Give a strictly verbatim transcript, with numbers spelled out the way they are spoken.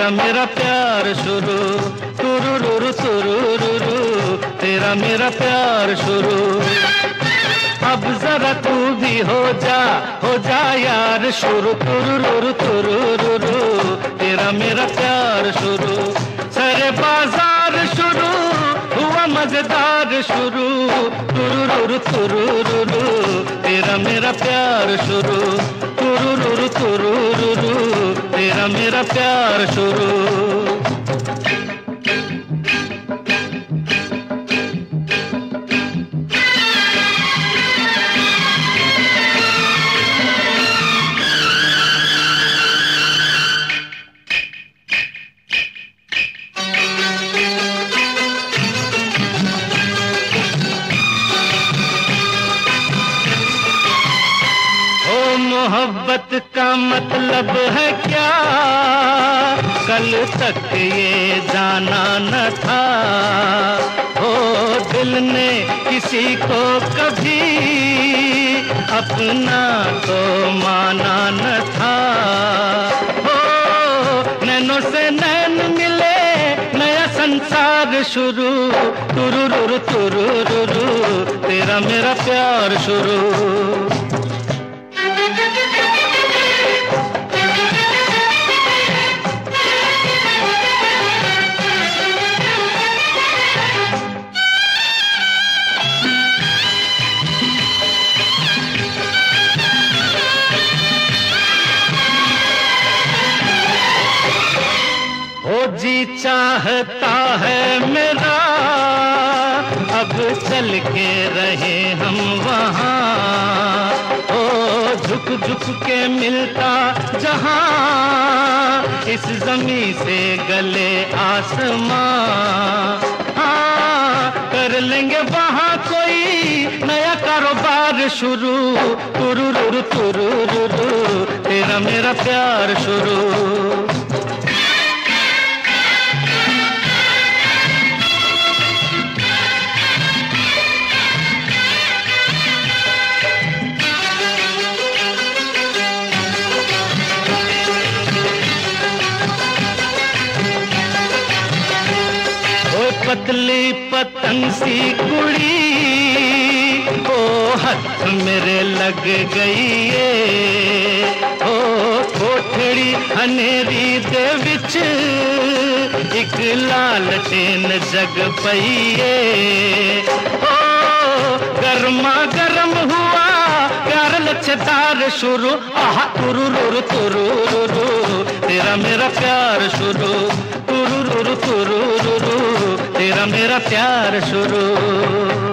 तेरा मेरा प्यार शुरू, तुरुरुरु तुरुरुरु, तेरा मेरा प्यार शुरू। अब जरा तू भी हो जा, हो जा यार शुरू, तुरुरुरु तुरुरुरु, तेरा मेरा प्यार शुरू। सारे बाजार शुरू हुआ मजेदार शुरू, तुरुरुरु तुरुरुरु, तेरा मेरा प्यार शुरू, तुरुरुरु तुरुरुरु, तेरा मेरा प्यार शुरू। मोहब्बत का मतलब है क्या, कल तक ये जाना न था। ओ दिल ने किसी को कभी अपना तो माना न था। ओ नैनों से नैन मिले, नया संसार शुरू, तुरुरुरु तुरुरुरु, तेरा मेरा प्यार शुरू। जी चाहता है मेरा अब चल के रहे हम वहाँ, ओ झुक झुक के मिलता जहाँ इस जमी से गले आसमां। हाँ कर लेंगे वहाँ कोई नया कारोबार शुरू, तुरुरुरु तुरुरुरु, तेरा मेरा प्यार शुरू। पतली पतंग सी कुड़ी ओ हथ मेरे लग गई है, ओ कोठड़ी हनेरी दे विच एक लालटेन जग पई है। ओ गर्मा गर्म हुआ प्यार लच्छेदार शुरू, आहा तुरुरुरु तुरुरुरु, तेरा मेरा प्यार शुरू, तुरुरुरु तुरुरुरु, तेरा मेरा प्यार शुरू।